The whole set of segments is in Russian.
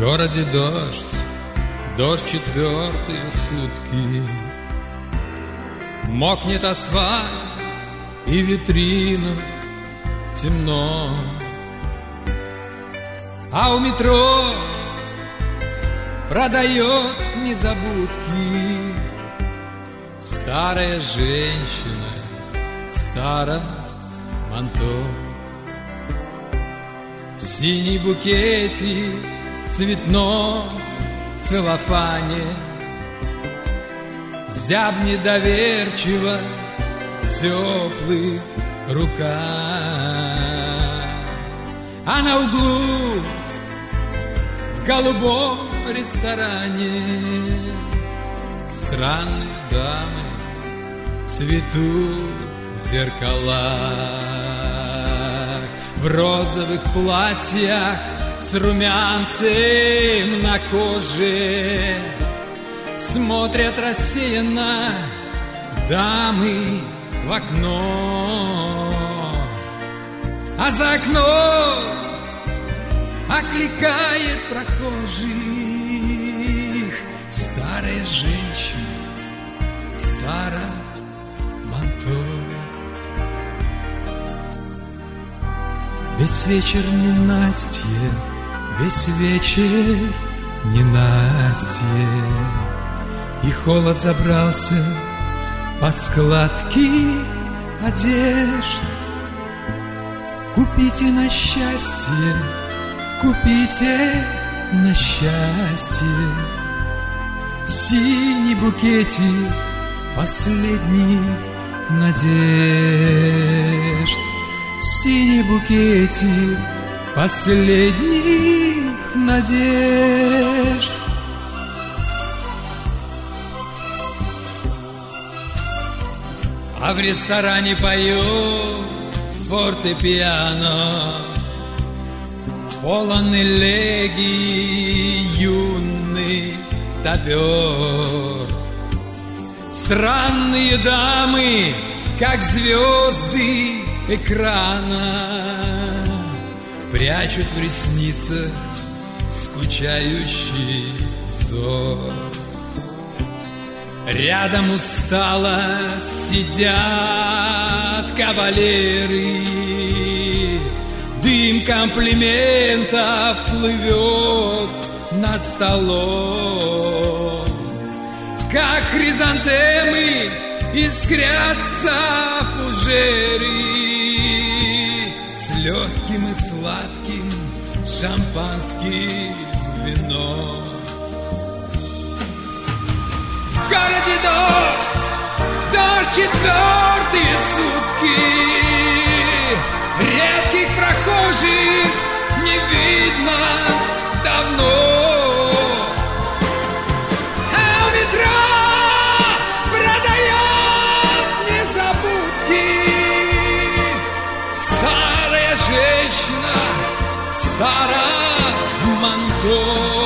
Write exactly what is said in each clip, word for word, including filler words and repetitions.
городе дождь, дождь четвертые сутки. Мокнет асфальт и витрина темно, а у метро продает незабудки старая женщина, старое манто. Синий букетик в цветном целлофане зябнет доверчиво в теплых руках. А на углу в голубом ресторане странные дамы цветут в зеркалах, в розовых платьях с румянцем на коже смотрят рассеянно дамы в окно, а за окном окликает прохожих старая женщина, старое манто. Весь вечер ненастье, весь вечер ненастье, и холод забрался под складки одежд. Купите на счастье, купите на счастье синий букетик последних надежд. Синий букетик последних надежд. А в ресторане поет фортепиано, полон элегий юный топер. Странные дамы, как звезды экрана, прячут в ресницах скучающий взор. Рядом устало сидят кавалеры, дым комплиментов плывет над столом, как хризантемы искрятся фужеры с легким и сладким шампанским вином. В городе дождь, дождь четвертые сутки, редких прохожих не видно давно, а у метро продает незабудки старая женщина, старое манто.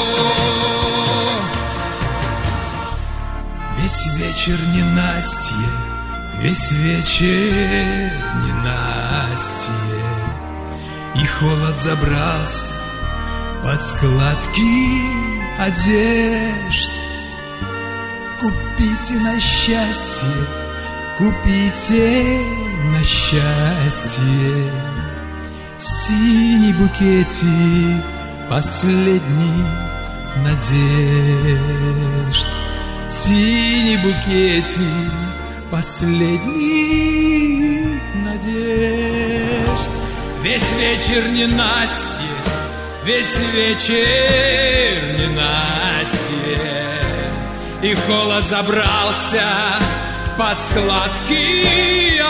Весь вечер ненастье, весь вечер ненастье, и холод забрался под складки одежд. Купите на счастье, купите на счастье синий букетик последних надежд. Синий букетик последних надежд. Весь вечер ненастье, весь вечер ненастье, и холод забрался под складки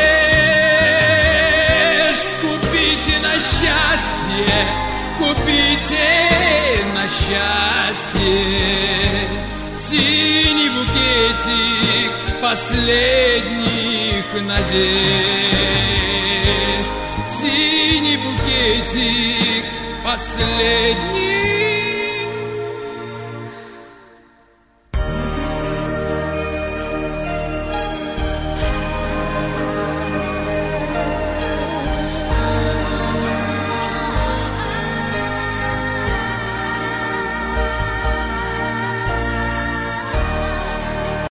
одежд. Купите на счастье, купите на счастье синий букетик последних надежд. Синий букетик последних